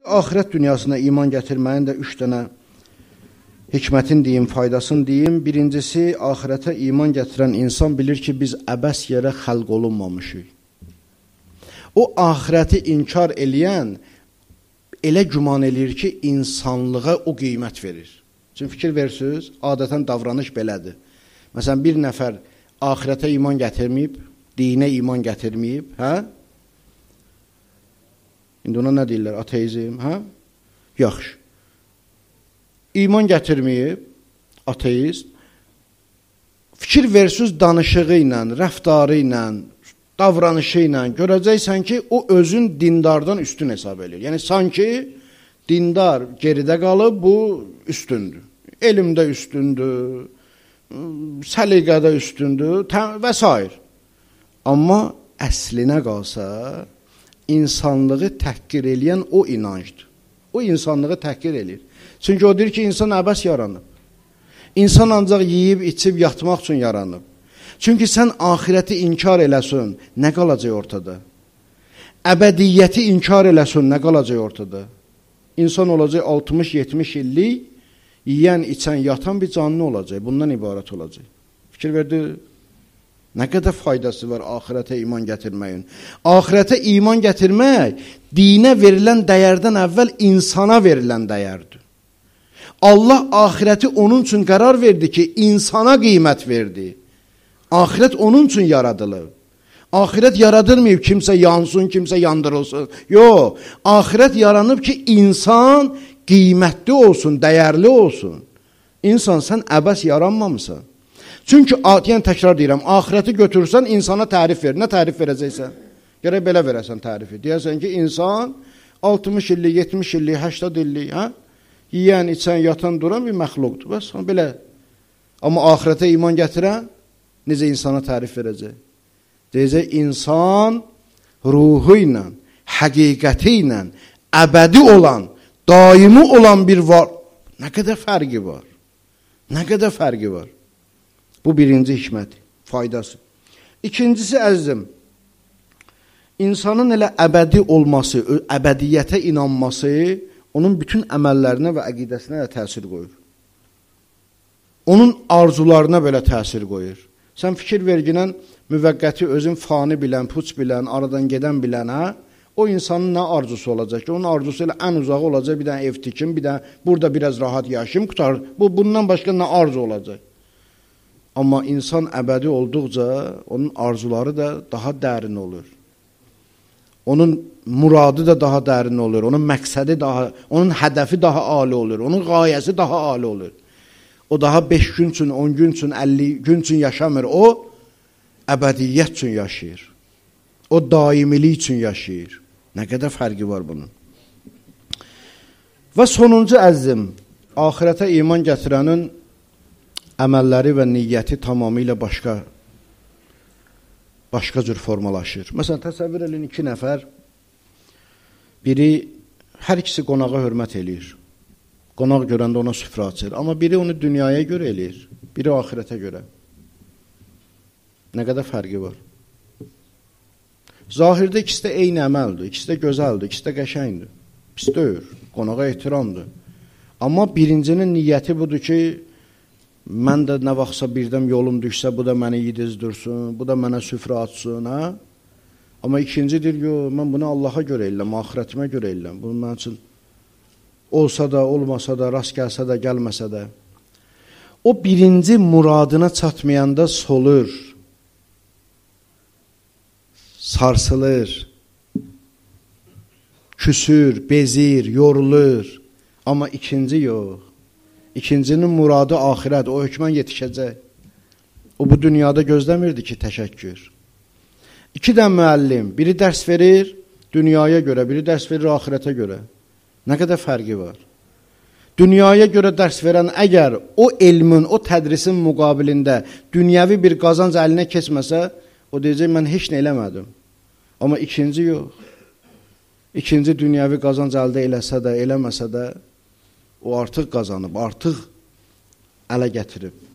Axirət dünyasına iman gətirməyin də 3 dənə hikmətin deyim, faydasını deyim. Birincisi, axirətə iman gətirən insan bilir ki, biz əbəs yerə xəlq olunmamışıq. O, axirəti inkar eləyən elə güman eləyir ki, insanlığa o qiymət verir. Çünki fikir verirsiniz, adətən davranış belədir. Məsələn, bir nəfər axirətə iman gətirməyib, dinə iman gətirməyib, hə? İndi ona nə deyirlər? Ateizm, hə? Yaxşı. İman gətirməyib, ateist, fikir versiniz danışığı ilə, rəftarı ilə, davranışı ilə görəcəksən ki, o özün dindardan üstün hesab edir. Yəni, sanki dindar geridə qalıb, bu üstündür. Elmdə üstündür, səliqədə üstündür və s. Amma əslinə qalsa, insanlığı təhqir eləyən o inancdır. O insanlığı təhqir eləyir. Çünki o deyir ki, insan əbəs yaranıb. İnsan ancaq yeyib, içib, yatmaq üçün yaranıb. Çünki sən axirəti inkar eləsin, nə qalacaq ortada? Əbədiyyəti inkar eləsin, nə qalacaq ortada? İnsan olacaq 60-70 illik, yiyən, içən, yatan bir canlı olacaq. Bundan ibarət olacaq. Fikir verdi, nə qədər faydası var axirətə iman gətirməyin? Axirətə iman gətirmək, dinə verilən dəyərdən əvvəl insana verilən dəyərdir. Allah axirəti onun üçün qərar verdi ki, insana qiymət verdi. Axirət onun üçün yaradılır. Axirət yaradılmayıb kimsə yansın, kimsə yandırılsın. Yox, axirət yaranıb ki, insan qiymətli olsun, dəyərli olsun. İnsan, sən əbəs yaranmamısan. Çünki, yəni təkrar deyirəm, axirəti götürürsən, insana tərif ver. Nə tərif verəcəksən? Gərək belə verəsən tərifi. Deyəsən ki, insan 60 illik, 70 illik, 80 illik, hə? Yiyən, içən, yatan, duran bir məxluqdur. Bəs, belə. Amma axirətə iman gətirən, necə insana tərif verəcək? Deyəcək, insan ruhu ilə, həqiqəti ilə, əbədi olan, daimi olan bir var. Nə qədər fərqi var? Nə qədər fərqi var? Bu birinci hikməti, faydası. İkincisi, əzizim, insanın elə əbədi olması, əbədiyyətə inanması, onun bütün əməllərinə və əqidəsinə də təsir qoyur. Onun arzularına belə təsir qoyur. Sən fikir verginən müvəqqəti özün fani bilən, puç bilən, aradan gedən bilən, hə? O insanın nə arzusu olacaq ki? Onun arzusu ilə ən uzağı olacaq, bir dənə ev tikim, bir dənə burada biraz rahat yaşayım, qutar. Bundan başqa nə arzu olacaq? Amma insan əbədi olduqca onun arzuları da daha dərin olur. Onun muradı da daha dərin olur. Onun məqsədi daha, onun hədəfi daha ali olur. Onun qayəsi daha ali olur. O daha 5 gün üçün, 10 gün üçün, 50 gün üçün yaşamır. O əbədiyyət üçün yaşayır. O daimilik üçün yaşayır. Nə qədər fərqi var bunun? Və sonuncu əzim, axirətə iman gətirənin əməlləri və niyyəti tamamilə başqa cür formalaşır. Məsələn, təsəvvür edin 2 nəfər, biri, hər ikisi qonağa hörmət eləyir. Qonaq görəndə ona süfrə açır. Amma biri onu dünyaya görə eləyir, biri axirətə görə. Nə qədər fərqi var? Zahirdə ikisi də eyni əməldir, ikisi də gözəldir, ikisi də qəşəngdir. Pis deyir, qonağa ehtiramdır. Amma birincinin niyyəti budur ki, mən də nə vaxtsa birdən yolum düşsə, bu da məni yedizdirsin, bu da mənə süfrə açsın, hə? Amma ikinci deyir, yox, mən bunu Allaha görə eləm, axirətimə görə eləm. Bunun mənim üçün olsa da, olmasa da, rast gəlsə də, gəlməsə də. O birinci muradına çatmayanda solur, sarsılır, küsür, bezir, yorulur. Amma ikinci yox. İkincinin muradı axirət, o hökmən yetişəcək. O, bu dünyada gözləmirdi ki, təşəkkür. 2 dən müəllim, biri dərs verir dünyaya görə, biri dərs verir axirətə görə. Nə qədər fərqi var? Dünyaya görə dərs verən əgər o elmin, o tədrisin müqabilində dünyəvi bir qazanc əlinə keçməsə, o deyəcək, mən heç nə eləmədim. Amma ikinci yox. İkinci dünyəvi qazanc əldə eləsə də, eləməsə də, o artıq qazanıb, artıq ələ gətirib.